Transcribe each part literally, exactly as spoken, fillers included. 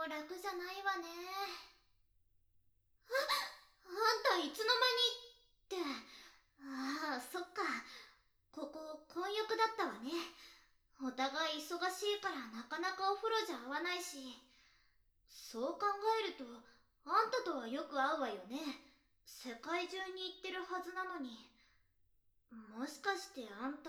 楽じゃないわね。あ、あんたいつの間にって。ああ、そっか。ここ混浴だったわね。お互い忙しいからなかなかお風呂じゃ合わないし。そう考えるとあんたとはよく会うわよね。世界中に行ってるはずなのに。もしかしてあんた、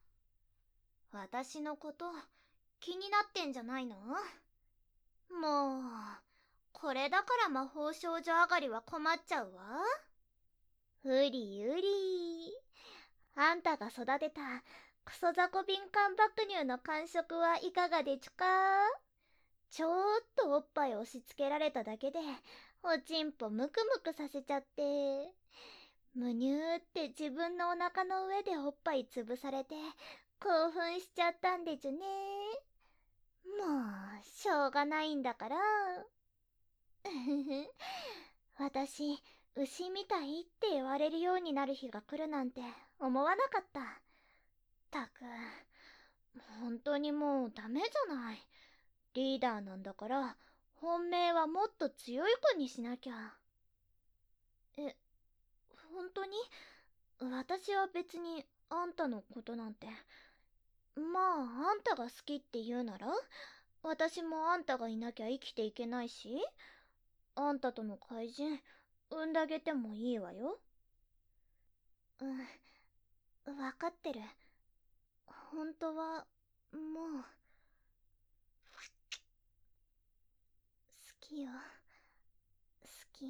私のこと気になってんじゃないの？もう、これだから魔法少女上がりは困っちゃうわ。うりうり。あんたが育てたクソザコ敏感爆乳の感触はいかがでちゅか？ちょーっとおっぱい押し付けられただけでおちんぽムクムクさせちゃって、むにゅーって自分のお腹の上でおっぱい潰されて興奮しちゃったんでちゅね。もうしょうがないんだから。私、牛みたいって言われるようになる日が来るなんて思わなかった。たく、本当にもうダメじゃない。リーダーなんだから、本命はもっと強い子にしなきゃ。え、本当に？私は別にあんたのことなんて。まあ、あんたが好きって言うなら、私もあんたがいなきゃ生きていけないし、あんたとの怪人、産んであげてもいいわよ。うん、わかってる。本当は、もう、好きよ。好き。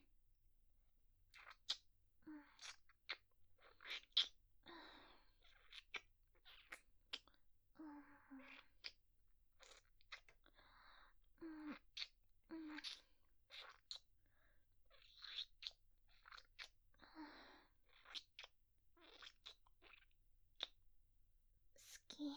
好き。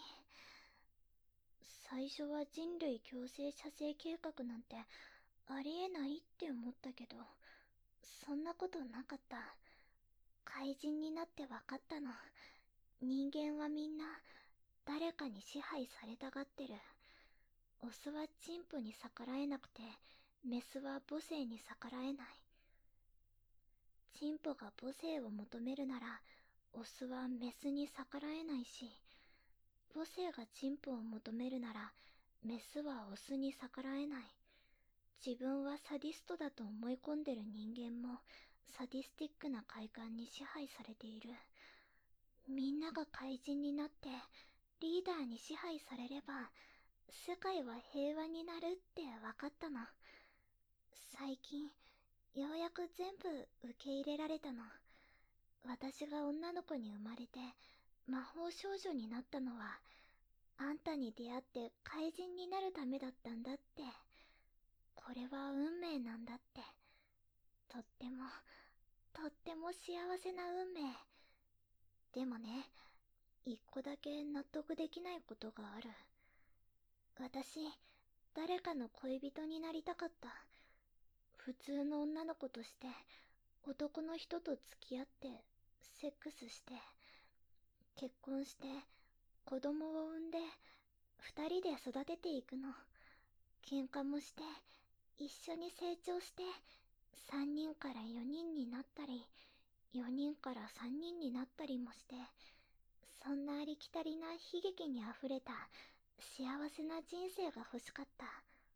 最初は人類共生射精計画なんてありえないって思ったけど、そんなことなかった。怪人になってわかったの。人間はみんな誰かに支配されたがってる。オスはチンポに逆らえなくて、メスは母性に逆らえない。チンポが母性を求めるなら、オスはメスに逆らえないし、母性がチンポを求めるなら、メスはオスに逆らえない。自分はサディストだと思い込んでる人間も、サディスティックな快感に支配されている。みんなが怪人になって、リーダーに支配されれば、世界は平和になるって分かったの。最近、ようやく全部受け入れられたの。私が女の子に生まれて魔法少女になったのは、あんたに出会って怪人になるためだったんだって。これは運命なんだって。とっても、とっても幸せな運命。でもね、一個だけ納得できないことがある。私、誰かの恋人になりたかった。普通の女の子として、男の人と付き合って、セックスして、結婚して、子供を産んで、二人で育てていくの。喧嘩もして、一緒に成長して、三人から四人になったり、四人から三人になったりもして、そんなありきたりな悲劇にあふれた幸せな人生が欲しかった。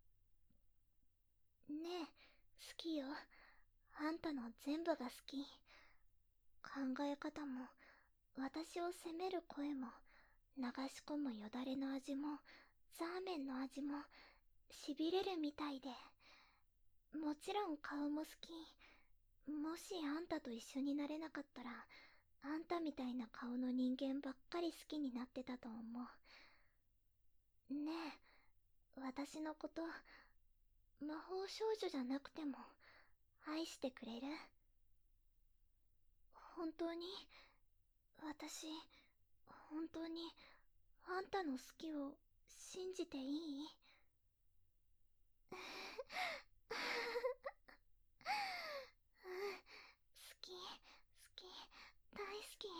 ねえ、好きよ。あんたの全部が好き。考え方も、私を責める声も、流し込むよだれの味も、ザーメンの味も、しびれるみたいで。もちろん顔も好き。もしあんたと一緒になれなかったら、あんたみたいな顔の人間ばっかり好きになってたと思う。ねえ、私のこと、魔法少女じゃなくても、愛してくれる？本当に、私、本当に、あんたの好きを信じていい？好き、好き、大好き。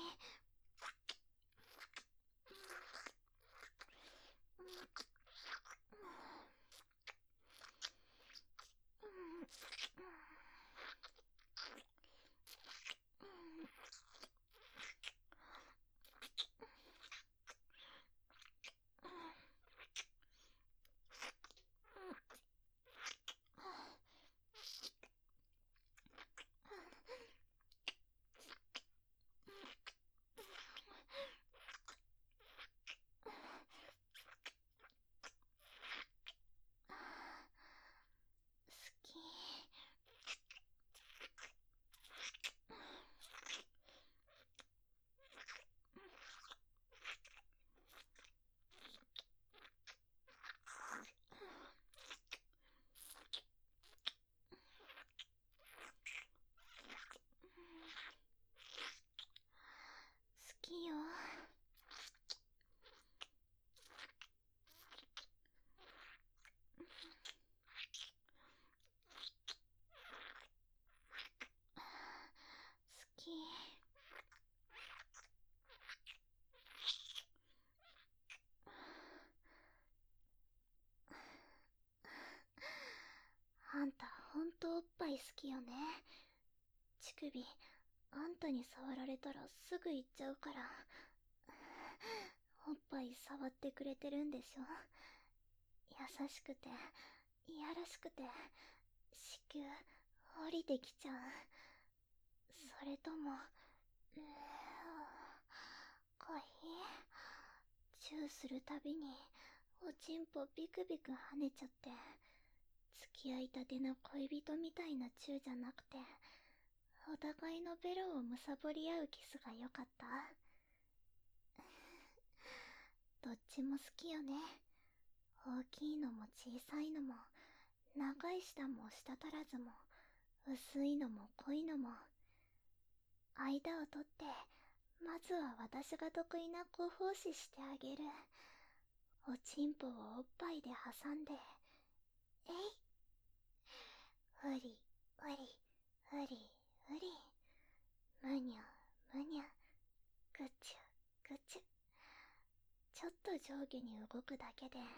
ぱい好きよね。乳首、あんたに触られたらすぐ行っちゃうから。おっぱい触ってくれてるんでしょ。優しくて、いやらしくて、子宮、降りてきちゃう。それとも、うーかいチューするたびに、おちんぽビクビク跳ねちゃって、付き合いたての恋人みたいなチューじゃなくて、お互いのベロをむさぼり合うキスが良かった。どっちも好きよね。大きいのも小さいのも、長い舌も舌足らずも、薄いのも濃いのも。間を取って、まずは私が得意なご奉仕してあげる。おちんぽをおっぱいで挟んで、えい。うり、うり、うり、うり。むにゃ、むにゃ。ぐちゅ、ぐちゅ。ちょっと上下に動くだけで、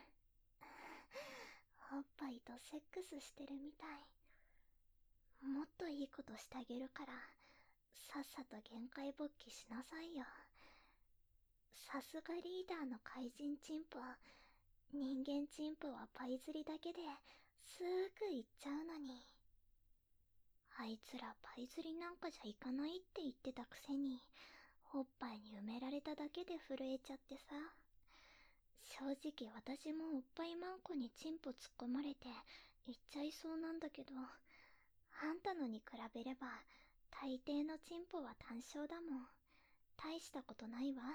おっぱいとセックスしてるみたい。もっといいことしてあげるから、さっさと限界勃起しなさいよ。さすがリーダーの怪人チンポ。人間チンポはパイ釣りだけですぐ行っちゃうのに。あいつらパイ釣りなんかじゃいかないって言ってたくせに、おっぱいに埋められただけで震えちゃってさ。正直私もおっぱいマンコにチンポ突っ込まれて行っちゃいそうなんだけど、あんたのに比べれば大抵のチンポは単焦だもん。大したことないわ。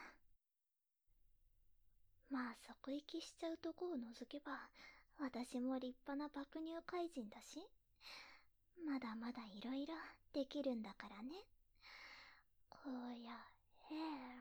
まあ即息しちゃうとこを除けば、私も立派な爆乳怪人だし、まだまだいろいろできるんだからね。こうやへ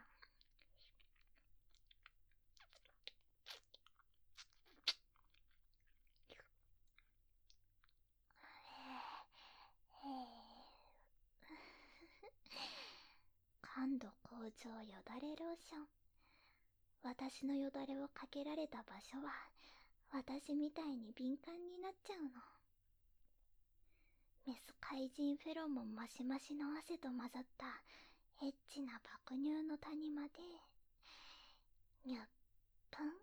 感度向上よだれローション。私のよだれをかけられた場所は、私みたいに敏感になっちゃうの。メス怪人フェロモンマシマシの汗と混ざったエッチな爆乳の谷まで、にゅっぷん。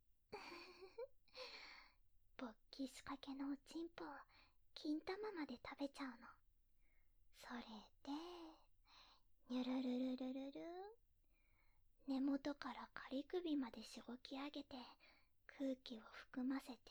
勃起しかけのおちんぽを金玉まで食べちゃうの。それで、にゅるるるるるる。根元から仮首までしごき上げて空気を含ませて、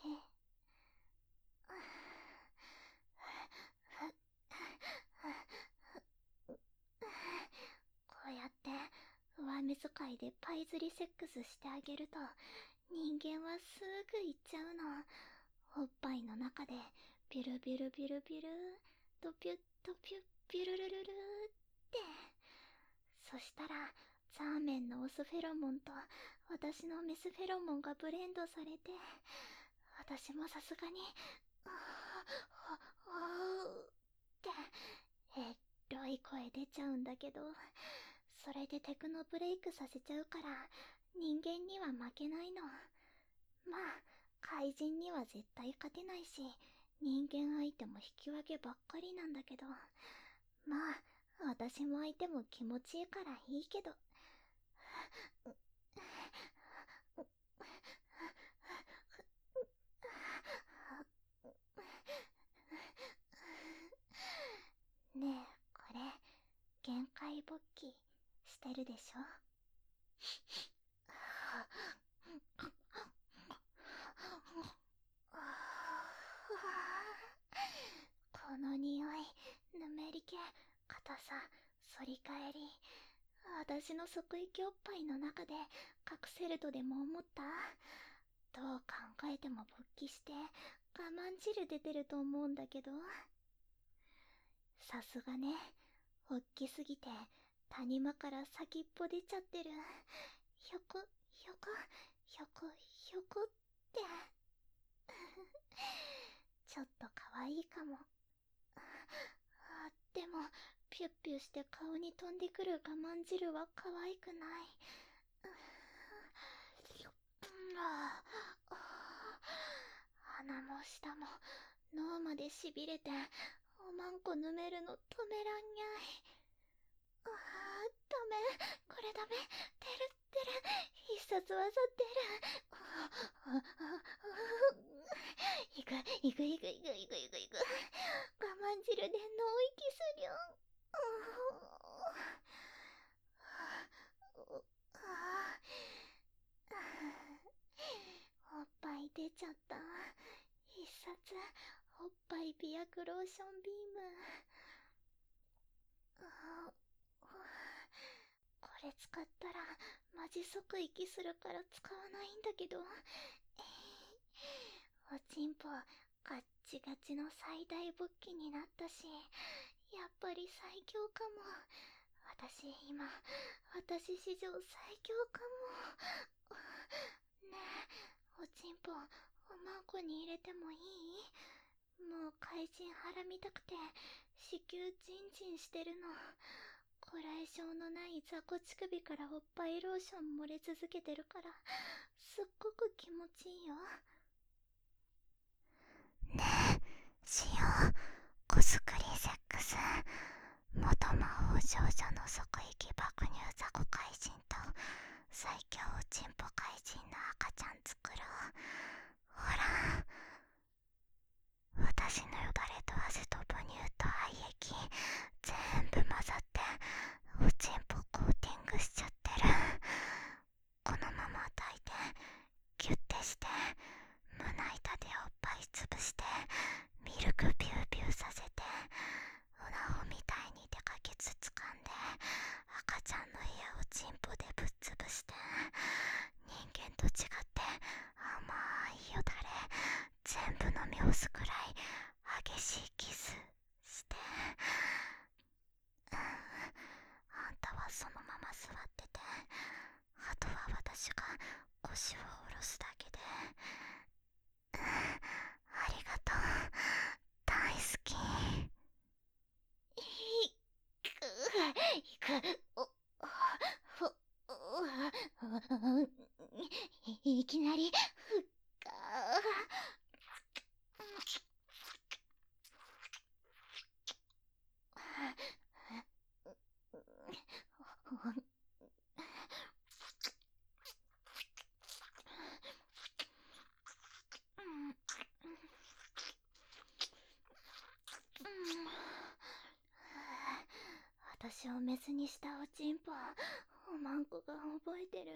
こうやって上目遣いでパイ釣りセックスしてあげると、人間はすぐ行っちゃうの。おっぱいの中でビュルビュルビュルビュルとピュッとピュッビュルルルルって。そしたらザーメンのオスフェロモンと私のメスフェロモンがブレンドされて、私もさすがにあああってえっろい声出ちゃうんだけど、それでテクノブレイクさせちゃうから人間には負けないの。まあ怪人には絶対勝てないし、人間相手も引き分けばっかりなんだけど、まあ私も相手も気持ちいいからいいけど。ねえ、これ限界勃起してるでしょ。この匂い、ぬめり気、硬さ、反り返り、私の即息おっぱいの中で隠せるとでも思った？どう考えても勃起して我慢汁出てると思うんだけど。さすがね、おっきすぎて谷間から先っぽ出ちゃってる。ひょこひょこひょこひょこってちょっとかわいいかも。あ、でもピュッピュして顔に飛んでくる我慢汁は可愛くない。鼻も舌も脳までしびれておまんこぬめるの止めらんにゃい。ああ、ダメ。これダメ。出る出る。必殺技出る。あああいくいくいくいくいくいくいく。我慢汁での息すりょん。おっぱい出ちゃった。必殺おっぱい美薬ローションビーム。これ使ったらマジ即息するから使わないんだけど、おちんぽガッチガチの最大勃起になったし、やっぱり最強かも。私今私史上最強かも。ねえおちんぽ、おまんこに入れてもいい？もう怪人腹見たくて子宮チンチンしてるの。こらえ性のない雑魚乳首からおっぱいローション漏れ続けてるからすっごく気持ちいいよ。ねえ、しよう。子作りセックス。元魔法少女の即息爆乳雑魚怪人と最強おちんぽ怪人の赤ちゃん作ろう。ほら、私のよだれと汗と母乳と愛液全部混ざっておちんぽコーティングしちゃってる。このまま抱いてギュッてして胸板でおっぱいつぶしてミルクビュービューさせてうなほみたいにデカケツ掴んで赤ちゃんの家をチンポでぶっつぶして、人間と違って甘いよだれ全部飲み干すくらい激しいキスして、うん、あんたはそのまま座ってて、あとは私が腰を下ろすだけで。うん、ありがとう、大好き。いくいくおおいきなりふっか私をメスにしたおちんぽ、おまんこが覚えてる。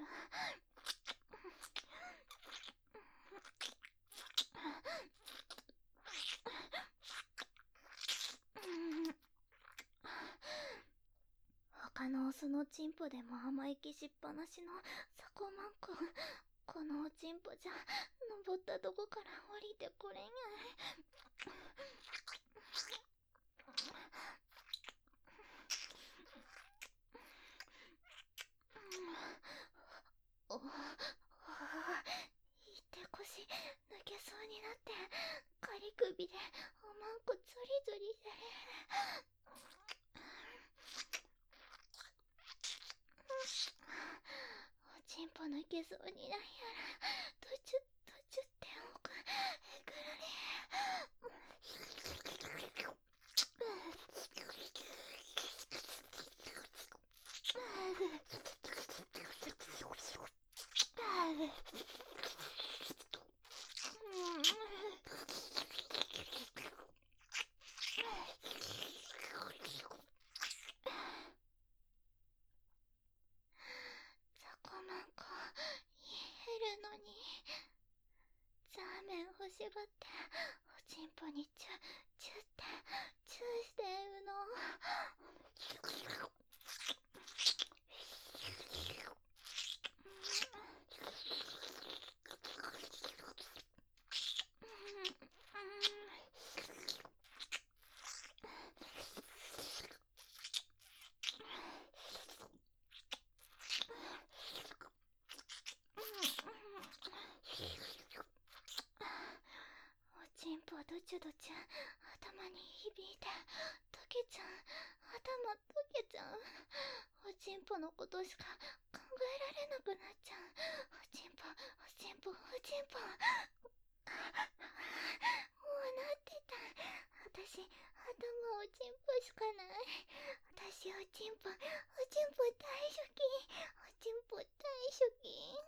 他のオスのチンポでも甘い息しっぱなしのサコマンコ、このおちんぽじゃ登ったとこから降りてこれんやい。おお、いって腰抜けそうになってカリ首でおまんこゾリゾリで。おちんぽ抜けそうにないやら途中途中っておくえぐられ。ザコマンコ言えるのに。ザーメン欲しがっておちんぽにチュチュってチューしてうの。おちんぽどちゅどちゅ頭に響いて溶けちゃう。頭溶けちゃう。おちんぽのことしか考えられなくなっちゃう。おちんぽおちんぽおちんぽ。もうなってた。私頭かない。私おちんぽ、おちんぽ大好き。おちんぽ大好き。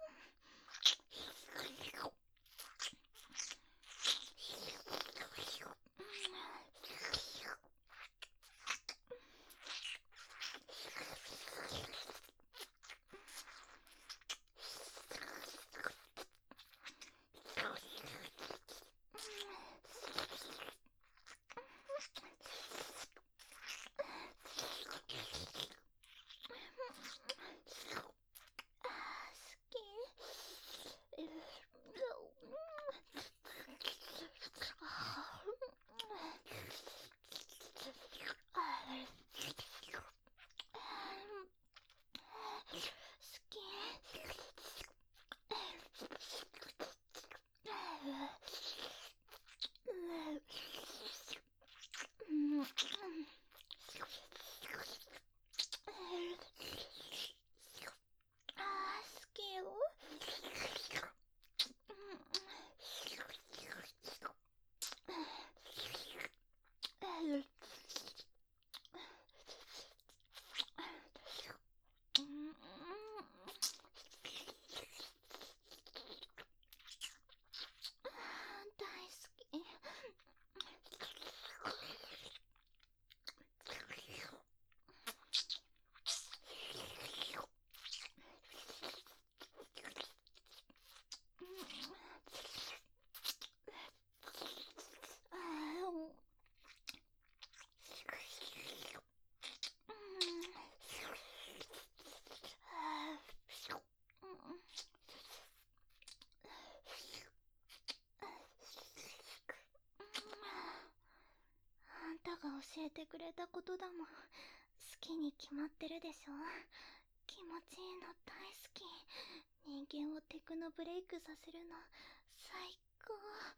が教えてくれたことだもん。好きに決まってるでしょ。気持ちいいの大好き。人間をテクノブレイクさせるの最高。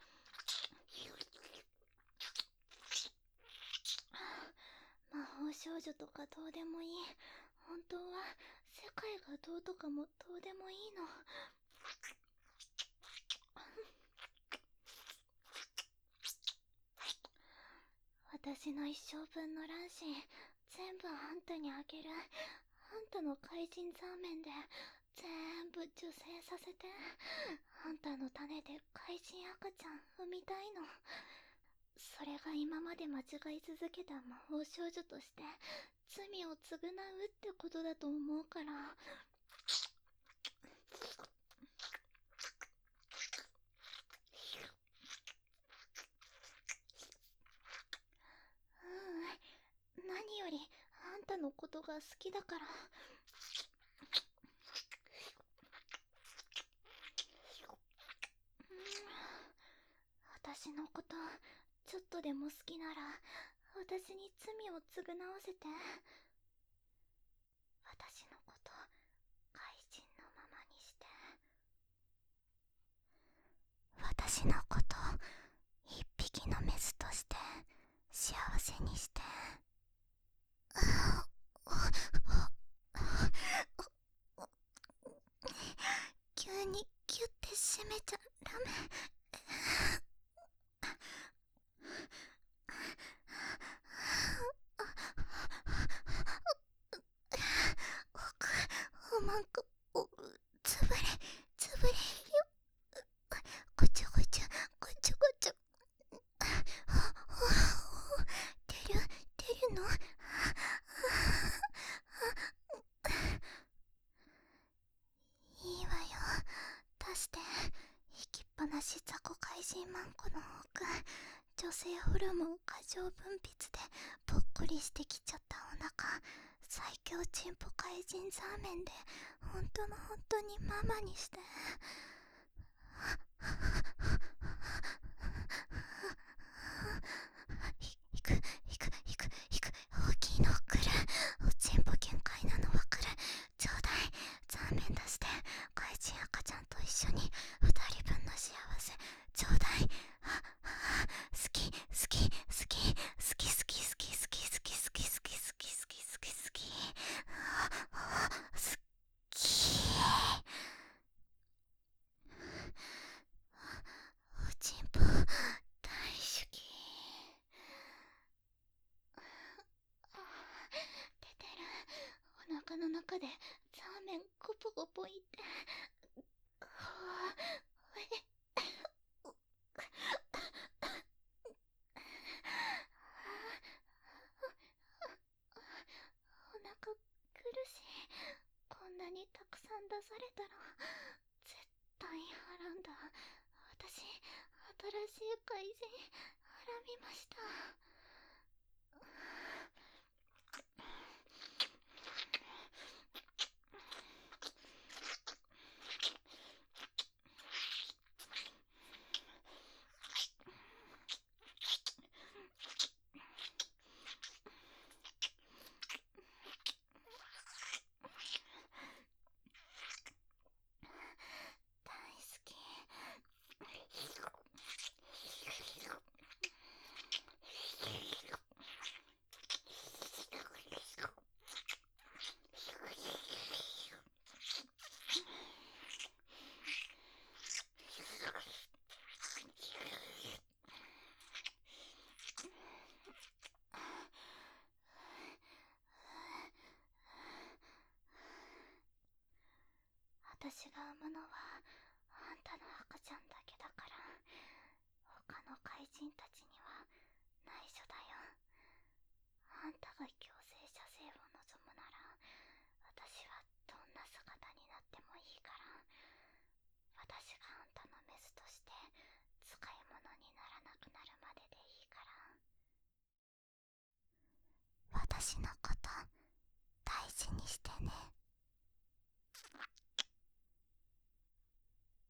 魔法少女とかどうでもいい。本当は世界がどうとかもどうでもいいの。私の一生分の卵子全部あんたにあげる。あんたの怪人ザーメンで全部受精させて。あんたの種で怪人赤ちゃん産みたいの。それが今まで間違い続けた魔法少女として罪を償うってことだと思うから。うん、何よりあんたのことが好きだから。私のことちょっとでも好きなら私に罪を償わせて。私のこと怪人のままにして。私のこと一匹のメスとして幸せにして。急にキュッて締めちゃダメ。奥おまんこおつぶれつぶれるよ。ごちょごちょごちょごちょ。出る出るの。いいわよ、出して。引きっぱなし雑魚怪人マンコの奥、女性ホルモン過剰分泌でぽっこりしてきちゃったお腹、最強チンポ怪人ザーメンでほんとのほんとにママにして。いくいくいくいく、大きいの来る。おちんぽ限界なのは来る。ちょうだい、ザーメン出して。怪人赤ちゃんと一緒に二人分の幸せちょうだい。好き好き好き好き好き好き好き好き好き好き好き好き好き好き好き好き。おちんぽ大好き。 いて。ほえお腹苦しい。こんなにたくさん出されたら絶対払うんだ。私、新しい怪人選びました。大好き。私が産むのはあんたの赤ちゃんだけだから、他の怪人たちには内緒だよ。あんたが強制射精を望むなら、私はどんな姿になってもいいから、私があんたのメスとして使い物にならなくなるまででいいから。私のこと大事にしてね。